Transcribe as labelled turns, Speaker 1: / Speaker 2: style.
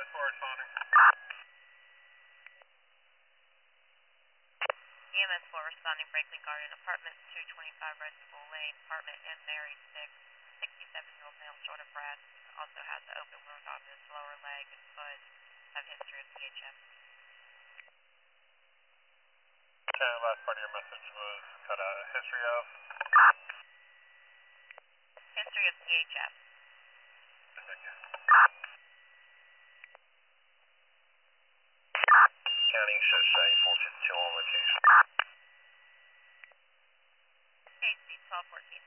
Speaker 1: EMS 4 responding, Breakley Garden, apartment 225 Red School Lane, apartment M. Mary 6, 67-year-old male, short of breath, also has an open wound on his lower leg and foot, have history of CHF.
Speaker 2: Okay, last part of your message was cut out. History of?
Speaker 1: History of CHF.
Speaker 2: Thank you. Counting shows say 452 on location.
Speaker 1: KC 1214.